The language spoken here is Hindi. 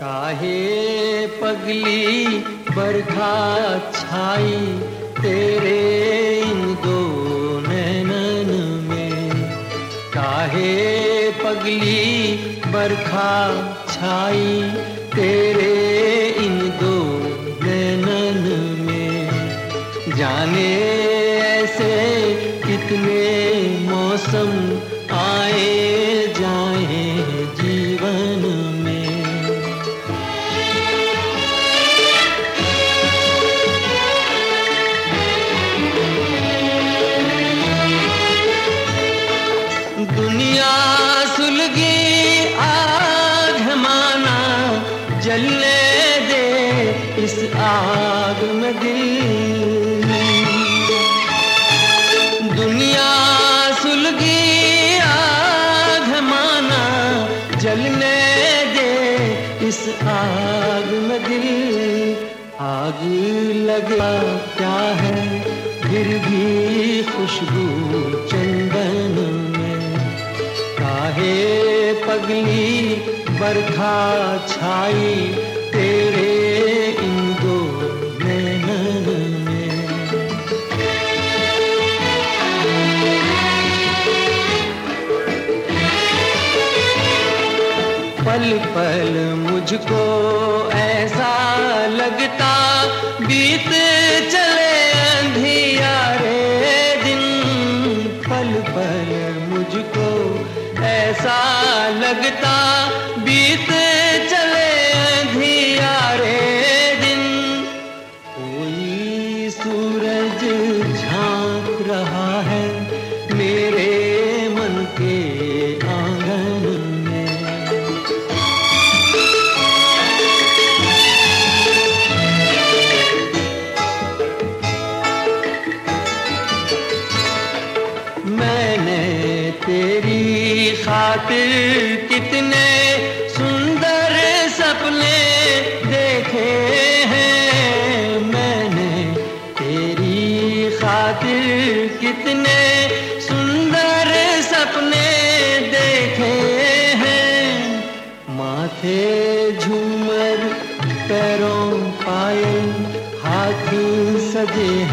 काहे पगली बरखा छाई तेरे इन दो नैनन में। काहे पगली बरखा छाई तेरे इन दो नैनन में। जाने ऐसे कितने मौसम आए जाए जीवन में। दुनिया सुलगी आग है माना, जलने दे इस आग में दिल। दुनिया सुलगी आग है माना, जलने दे इस आग में दिल। आग लगा क्या है फिर भी खुशबू चंदन में। काहे पगली बरखा छाई तेरे इन दो नैनन में। पल पल मुझको ऐसा लगता बीत चले अंधियारे दिन। पल पल मुझको ऐसा लगता बीत चले अंधियारे दिन। कोई सूरज झांक रहा है मेरे मन के आंगन में। मैंने तेरी खातिर कितने सुंदर सपने देखे हैं। मैंने तेरी खातिर कितने सुंदर सपने देखे हैं। माथे झूमर पैरों पायल हाथ सजे